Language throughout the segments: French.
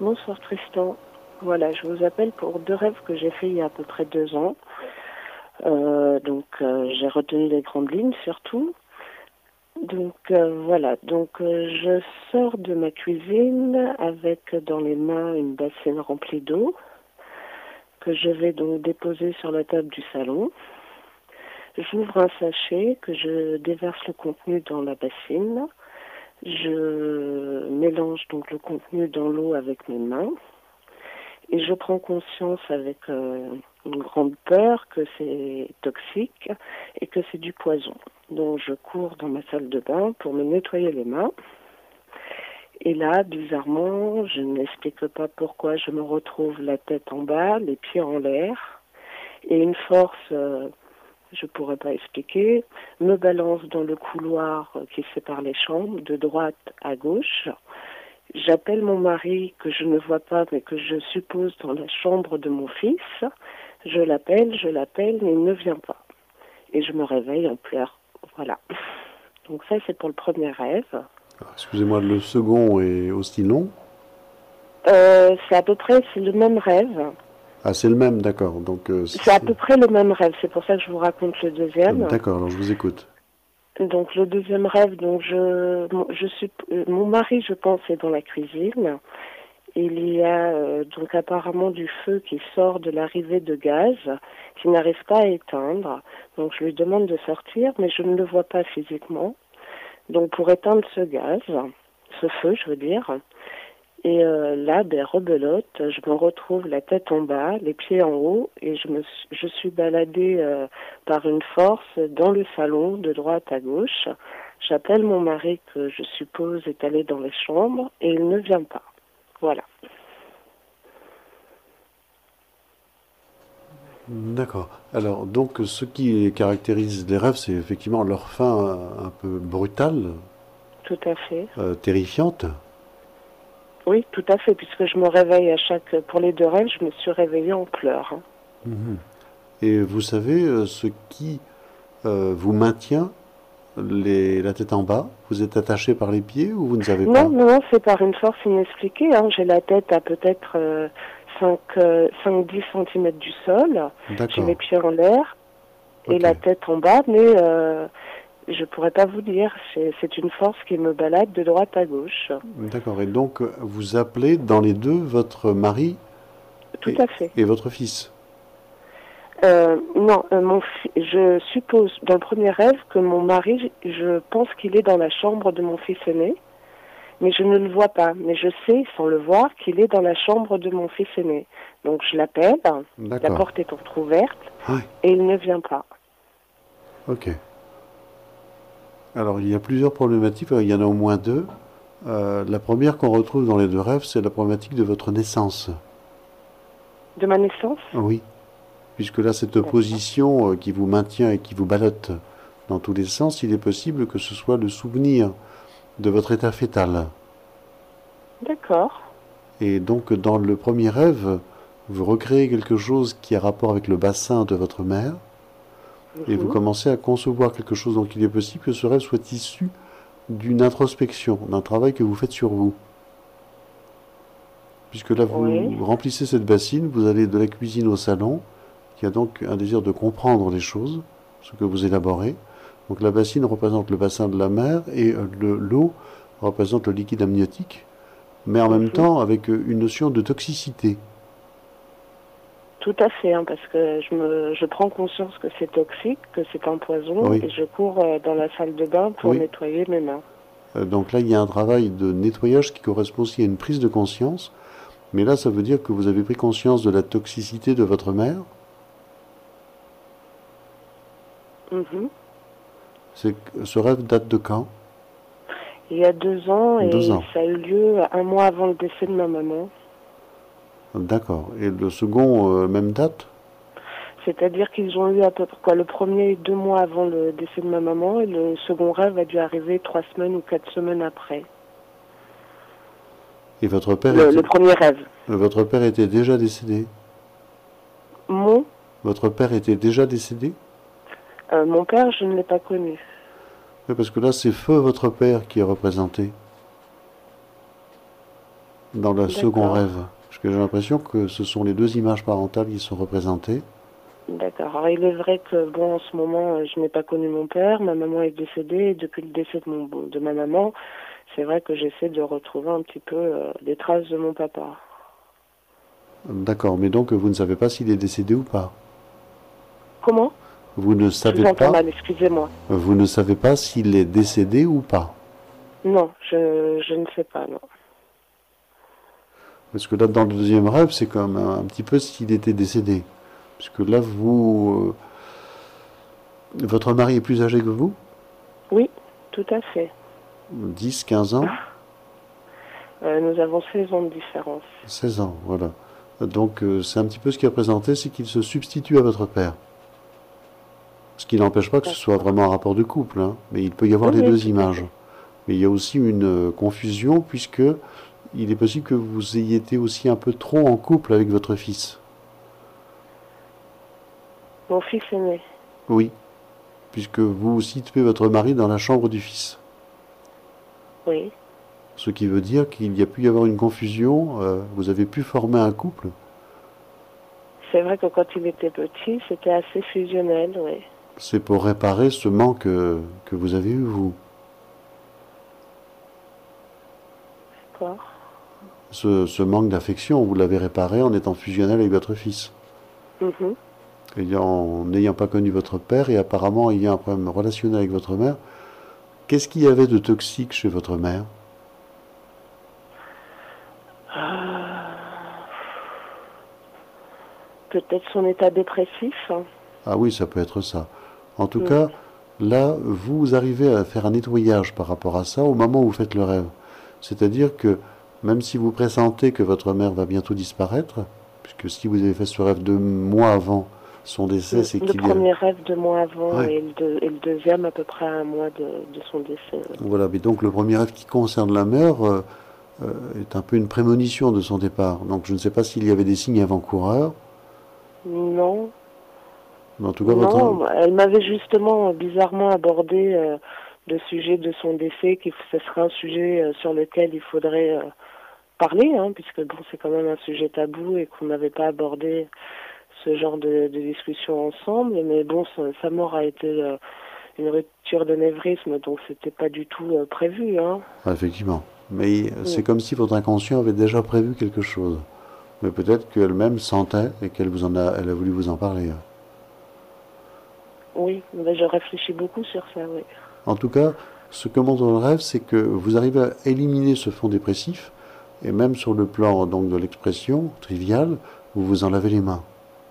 Bonsoir Tristan. Voilà, je vous appelle pour deux rêves que j'ai fait il y a à peu près 2 ans. J'ai retenu les grandes lignes surtout. Je sors de ma cuisine avec dans les mains une bassine remplie d'eau que je vais donc déposer sur la table du salon. J'ouvre un sachet que je déverse le contenu dans la bassine. Je mélange donc le contenu dans l'eau avec mes mains et je prends conscience avec une grande peur que c'est toxique et que c'est du poison. Donc je cours dans ma salle de bain pour me nettoyer les mains. Et là, bizarrement, je ne m'explique pas pourquoi je me retrouve la tête en bas, les pieds en l'air et une force... je pourrais pas expliquer, me balance dans le couloir qui sépare les chambres, de droite à gauche. J'appelle mon mari, que je ne vois pas, mais que je suppose dans la chambre de mon fils. Je l'appelle, mais il ne vient pas. Et je me réveille en pleurs. Voilà. Donc ça, c'est pour le premier rêve. Excusez-moi, le second est aussi long. C'est à peu près, c'est le même rêve. Ah, c'est le même, d'accord. Donc, C'est à peu près le même rêve. C'est pour ça que je vous raconte le deuxième. d'accord, alors je vous écoute. Donc le deuxième rêve, donc je suis mon mari, je pense, est dans la cuisine. Il y a donc apparemment du feu qui sort de l'arrivée de gaz, qui n'arrive pas à éteindre. Donc je lui demande de sortir, mais je ne le vois pas physiquement. Donc pour éteindre ce gaz, ce feu, je veux dire. Et là, rebelote, je me retrouve la tête en bas, les pieds en haut, et je suis baladée par une force dans le salon, de droite à gauche. J'appelle mon mari, que je suppose est allé dans les chambres, et il ne vient pas. Voilà. D'accord. Alors, donc, ce qui caractérise les rêves, c'est effectivement leur fin un peu brutale, Tout à fait. terrifiante. Oui, tout à fait, puisque je me réveille pour les deux rêves, je me suis réveillée en pleurs. Hein. Mhm. Et vous savez ce qui vous maintient la tête en bas? Vous êtes attaché par les pieds ou vous ne savez Non, pas? non, non, c'est par une force inexpliquée. Hein. J'ai la tête à peut-être 5-10 centimètres du sol. J'ai les D'accord. pieds en l'air et Ok. la tête en bas, mais je pourrais pas vous dire. C'est une force qui me balade de droite à gauche. D'accord. Et donc, vous appelez dans les deux votre mari Tout et, à fait. et votre fils. Non, je suppose dans le premier rêve que mon mari, je pense qu'il est dans la chambre de mon fils aîné, mais je ne le vois pas. Mais je sais, sans le voir, qu'il est dans la chambre de mon fils aîné. Donc je l'appelle, la D'accord. porte est entrouverte, Oui. et il ne vient pas. Ok. Alors, il y a plusieurs problématiques. Il y en a au moins deux. La première qu'on retrouve dans les deux rêves, c'est la problématique de votre naissance. De ma naissance? Oui. Puisque là, cette D'accord. position qui vous maintient et qui vous ballotte dans tous les sens, il est possible que ce soit le souvenir de votre état fœtal. D'accord. Et donc, dans le premier rêve, vous recréez quelque chose qui a rapport avec le bassin de votre mère, et vous Mhm. commencez à concevoir quelque chose. Donc, il est possible que ce rêve soit issu d'une introspection, d'un travail que vous faites sur vous. Puisque là, Oui. vous remplissez cette bassine, vous allez de la cuisine au salon, qui a donc un désir de comprendre les choses, ce que vous élaborez. Donc la bassine représente le bassin de la mer et l'eau représente le liquide amniotique, mais en même Mhm. temps avec une notion de toxicité. Tout à fait, hein, parce que je prends conscience que c'est toxique, que c'est un poison, Oui, et je cours dans la salle de bain pour oui. nettoyer mes mains. Donc là, il y a un travail de nettoyage qui correspond aussi à une prise de conscience. Mais là, ça veut dire que vous avez pris conscience de la toxicité de votre mère. Mhm. Ce rêve date de quand? Il y a 2 ans, Deux et ans. ça a eu lieu un mois avant le décès de ma maman. D'accord. Et le second, même date? C'est-à-dire qu'ils ont eu à peu près quoi, le premier 2 mois avant le décès de ma maman, et le second rêve a dû arriver 3 semaines ou 4 semaines après. Et Le premier rêve. votre père était déjà décédé? Mon, Votre père était déjà décédé? mon père, je ne l'ai pas connu. Oui, parce que là, c'est feu votre père qui est représenté. dans le second D'accord. rêve. Parce que j'ai l'impression que ce sont les deux images parentales qui sont représentées. D'accord. Alors, il est vrai que, bon, en ce moment, je n'ai pas connu mon père. Ma maman est décédée. Et depuis le décès de ma maman, c'est vrai que j'essaie de retrouver un petit peu les traces de mon papa. D'accord, mais donc vous ne savez pas s'il est décédé ou pas. Comment? Vous ne Je savez vous entends pas, mal, excusez-moi. vous ne savez pas s'il est décédé ou pas. Non, je ne sais pas, non. Parce que là, dans le deuxième rêve, c'est comme un petit peu s'il était décédé. Puisque là, votre mari est plus âgé que vous, Oui, tout à fait. 10, 15 ans, Nous avons 16 ans de différence. 16 ans, voilà. Donc c'est un petit peu ce qui est représenté, c'est qu'il se substitue à votre père. Ce qui n'empêche pas que ce soit D'accord. vraiment un rapport de couple, hein, mais il peut y avoir Oui, les oui, deux tout à images. fait. Mais il y a aussi une confusion, puisque il est possible que vous ayez été aussi un peu trop en couple avec votre fils. Mon fils aîné. Oui, puisque vous situez votre mari dans la chambre du fils. Oui. Ce qui veut dire qu'il y a pu y avoir une confusion, vous avez pu former un couple. C'est vrai que quand il était petit, c'était assez fusionnel, oui. C'est pour réparer ce manque que vous avez eu, vous. D'accord. Ce manque d'affection, vous l'avez réparé en étant fusionnel avec votre fils. Mhm. N'ayant pas connu votre père et apparemment ayant un problème relationnel avec votre mère, qu'est-ce qu'il y avait de toxique chez votre mère? Peut-être son état dépressif, hein. Ah oui, ça peut être ça. En tout Mm. cas, là, vous arrivez à faire un nettoyage par rapport à ça au moment où vous faites le rêve. C'est-à-dire que même si vous pressentez que votre mère va bientôt disparaître, puisque si vous avez fait ce rêve 2 mois avant son décès, c'est Le qu'il y a... premier rêve 2 mois avant Ouais. et le deuxième à peu près à un mois de son décès. Voilà, mais donc le premier rêve qui concerne la mère est un peu une prémonition de son départ. Donc je ne sais pas s'il y avait des signes avant-coureurs, Non, mais en tout cas, non, elle m'avait justement bizarrement abordé le sujet de son décès, que ce serait un sujet sur lequel il faudrait parler, hein, puisque bon, c'est quand même un sujet tabou et qu'on n'avait pas abordé ce genre de discussion ensemble. Mais bon, sa mort a été une rupture d'anévrisme, donc c'était pas du tout prévu, hein. ah, effectivement. Mais Mm. c'est comme si votre inconscient avait déjà prévu quelque chose. Mais peut-être qu'elle-même sentait et elle a voulu vous en parler. Oui, mais je réfléchis beaucoup sur ça, oui. En tout cas, ce que montre le rêve, c'est que vous arrivez à éliminer ce fond dépressif, et même sur le plan donc de l'expression triviale, vous vous en lavez les mains.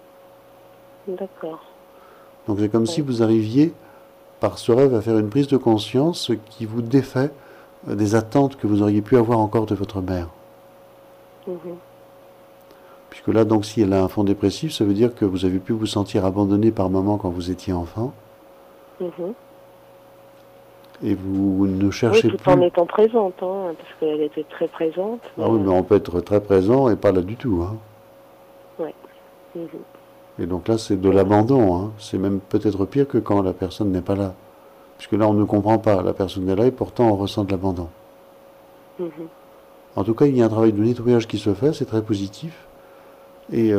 D'accord. Donc c'est comme si Oui. vous arriviez, par ce rêve, à faire une prise de conscience qui vous défait des attentes que vous auriez pu avoir encore de votre mère. Mhm. Puisque là, donc, si elle a un fond dépressif, ça veut dire que vous avez pu vous sentir abandonné par maman quand vous étiez enfant, Mhm. et vous ne Oui, cherchez tout en plus. étant présente, hein, parce qu'elle était très présente. Ah oui, mais on peut être très présent et pas là du tout, hein. Ouais. Mhm. Et donc là, c'est de C'est vrai. l'abandon, hein. C'est même peut-être pire que quand la personne n'est pas là. Puisque là, on ne comprend pas. La personne est là et pourtant on ressent de l'abandon. Mhm. En tout cas, il y a un travail de nettoyage qui se fait, c'est très positif. Et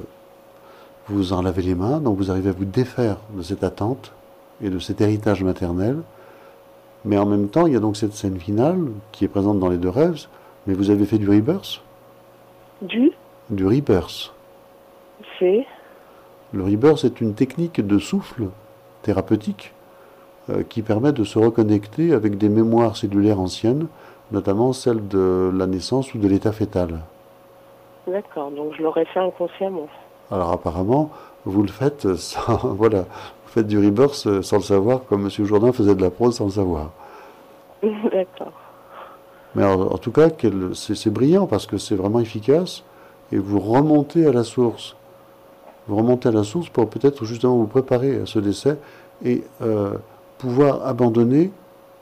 vous en lavez les mains, donc vous arrivez à vous défaire de cette attente et de cet héritage maternel. Mais en même temps, il y a donc cette scène finale qui est présente dans les deux rêves. Mais vous avez fait du rebirth? Du, Du rebirth. c'est, Le rebirth est une technique de souffle thérapeutique qui permet de se reconnecter avec des mémoires cellulaires anciennes, notamment celles de la naissance ou de l'état fœtal. d'accord, donc je l'aurais fait inconsciemment. Alors apparemment, vous le faites sans, voilà, vous faites du rebirth sans le savoir, comme M. Jourdain faisait de la prose sans le savoir. D'accord. Mais en tout cas, c'est brillant parce que c'est vraiment efficace et vous remontez à la source. Vous remontez à la source pour peut-être justement vous préparer à ce décès et pouvoir abandonner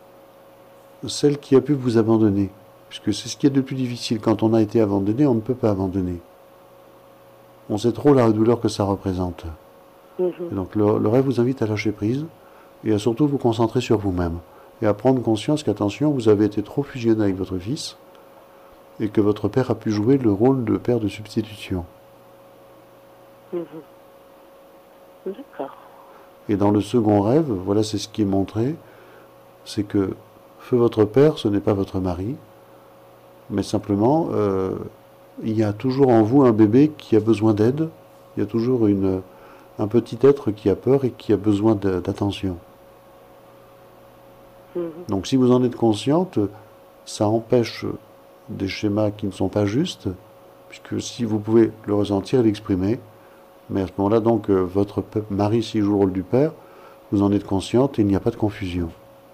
celle qui a pu vous abandonner. Puisque c'est ce qui est le plus difficile. Quand on a été abandonné, on ne peut pas abandonner. On sait trop la douleur que ça représente. Mhm. Et donc le rêve vous invite à lâcher prise et à surtout vous concentrer sur vous-même. Et à prendre conscience qu'attention, vous avez été trop fusionné avec votre fils et que votre père a pu jouer le rôle de père de substitution. Mhm. D'accord. Et dans le second rêve, voilà, c'est ce qui est montré, c'est que feu votre père, ce n'est pas votre mari, mais simplement, il y a toujours en vous un bébé qui a besoin d'aide, il y a toujours un petit être qui a peur et qui a besoin d'attention. Mhm. Donc si vous en êtes consciente, ça empêche des schémas qui ne sont pas justes, puisque si vous pouvez le ressentir et l'exprimer, mais à ce moment-là, donc, votre mari, s'il joue le rôle du père, vous en êtes consciente et il n'y a pas de confusion.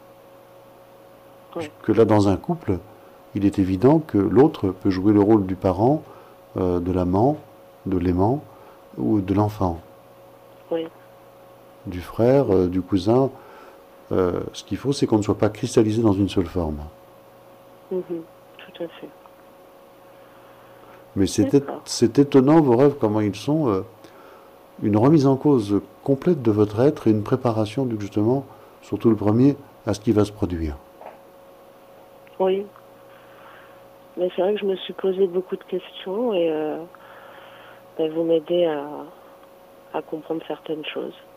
Oui. Puisque là, dans un couple, il est évident que l'autre peut jouer le rôle du parent, de l'amant, de l'aimant ou de l'enfant, Oui. du frère, du cousin. Ce qu'il faut, c'est qu'on ne soit pas cristallisé dans une seule forme. Mhm. Tout à fait. Mais D'accord. c'est étonnant vos rêves, comment ils sont. Une remise en cause complète de votre être et une préparation, justement, surtout le premier, à ce qui va se produire. Oui. Mais c'est vrai que je me suis posé beaucoup de questions et vous m'aidez à comprendre certaines choses.